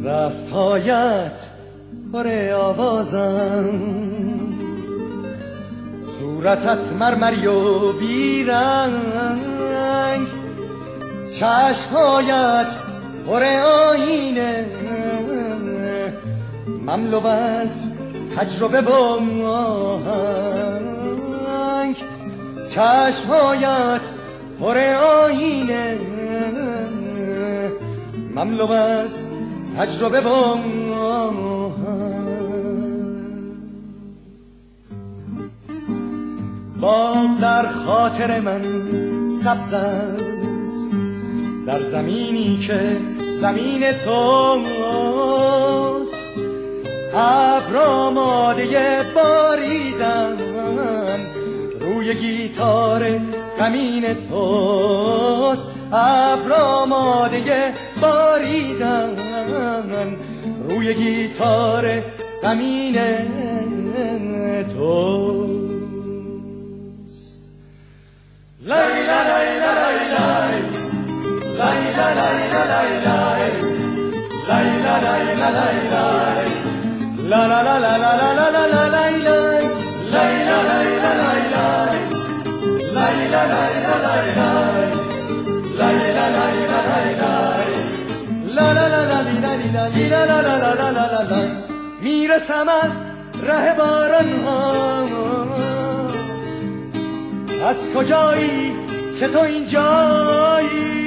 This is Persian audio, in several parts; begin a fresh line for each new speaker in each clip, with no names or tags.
رستهایت پر آوازم، صورتت مرمری و بیرنگ، چشمهایت پر آینه، مملو از تجربه و آهنگ. چشمهایت پر آینه، مملو از تجربه و آهنگ. باغ در خاطر من سبز است، در زمینی که زمین توست. ابر آماده باریدن روی گیتار غمین توست. ابر آماده باریدن روی گیتار غمین توست. لای لای لای لای لای لای لای لای لای لای لای la la la la la la la la la la la la la la la la la la la. میرسم از ره باران ها، از کجایی که تو اینجایی؟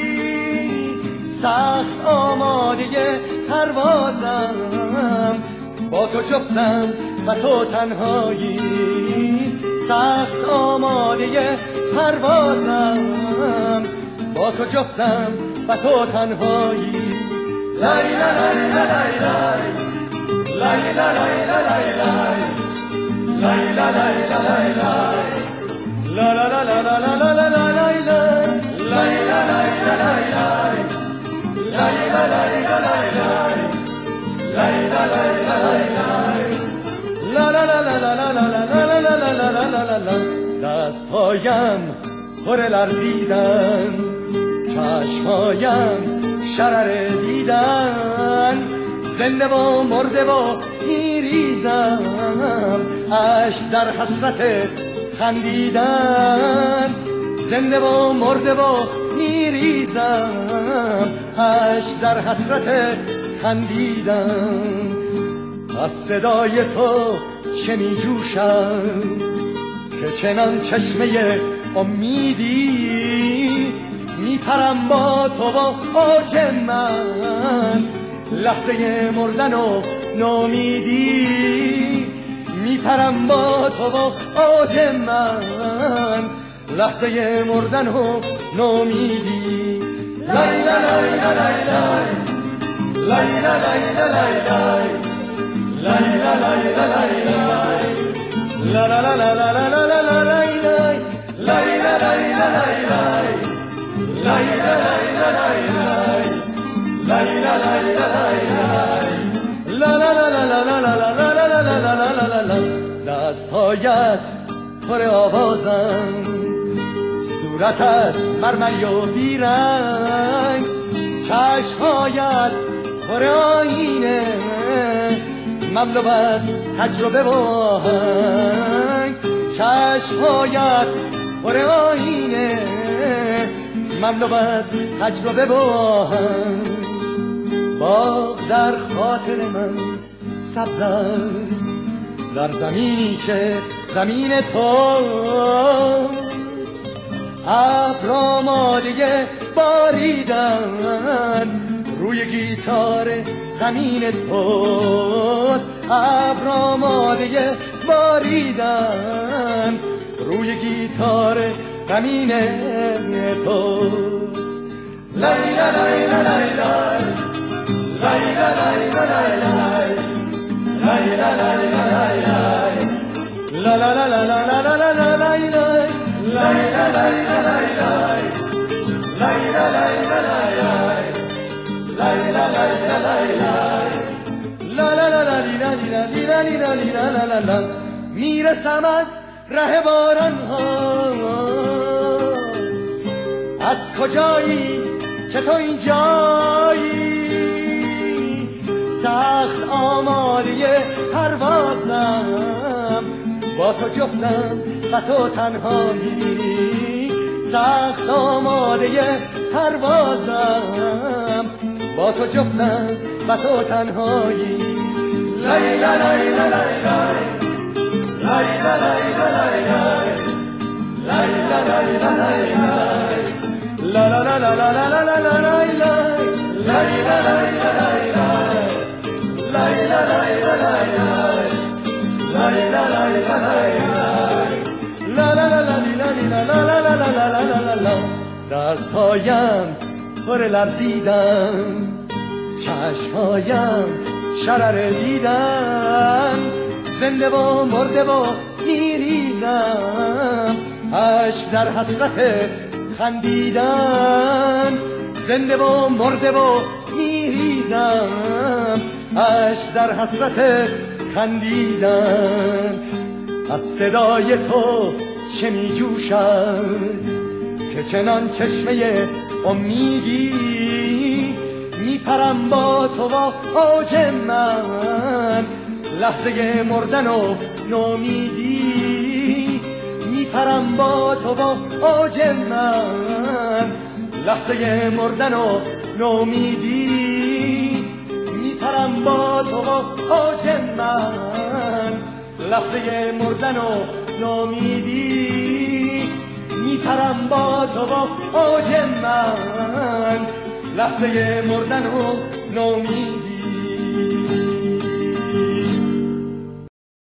سخت آماده پروازم، با تو جفتم و تو تنهایی. سخت آماده پروازم، با تو جفتم و تو تنهایی. لای لای لای لای لای لای لای لای لای لای لای لا لا لا لا لا لا لا لا لا دستهایم پر لرزیدن، چشمهایم شرر دیدن. زنده و مرده و میریزم، اشک در حسرت خندیدن. زنده و مرده و میریزم، اشک در حسرت خندیدن. از صدای تو چه می جوشم که چنان چشمه امیدی. میپرم با تو و اوج من، لحظه مردن و نومیدی. میپرم با تو و اوج من، لحظه مردن و نومیدی. لای لای لای لای لای لای لای لای لای لای لای la la la la la la la la la la la la la دستهایت پر آوازم، صورتت مرمری و بیرنگ. چشمهایت پر آینه، مملو از تجربه و آهنگ. چشمهایت پر آینه، مملو از تجربه و آهنگ. باغ در خاطر من سبز است، در زمینی که زمین توست. ابر آماده باریدن روی گیتار غمین توست. ابر آماده باریدن روی گیتار غمین توست. لای لای لای لای لای لای لای لای لای la la la la la la la la la la la میرسم از ره باران ها، از کجایی که تو اینجایی؟ پروازم، با تو جفتم و تو تنهایی، سخت آماده پروازم، با تو جفتم و تو تنهایی. لای لای لای لای لای لای لای لای لای لای لای لا لا لا لا لا لا لا لا لا لا دستهایم پر لرزیدن، چشمهایم شرر دیدن، زنده و مرده و میریزم، عشق در حسرت خندیدن، زنده و مرده و میریزم، عشق در حسرت خندیدن. از صدای تو چه می جوشد که چنان چشمه امیدی، میپرم با تو و اوج من، لحظه مردن و نومیدی، میپرم با تو و اوج من، لحظه مردن و نومیدی، میپرم با تو و اوج من، لحظه مردن و نومیدی، میپرم با تو و اوج من، لحظه مردن و نومیدی.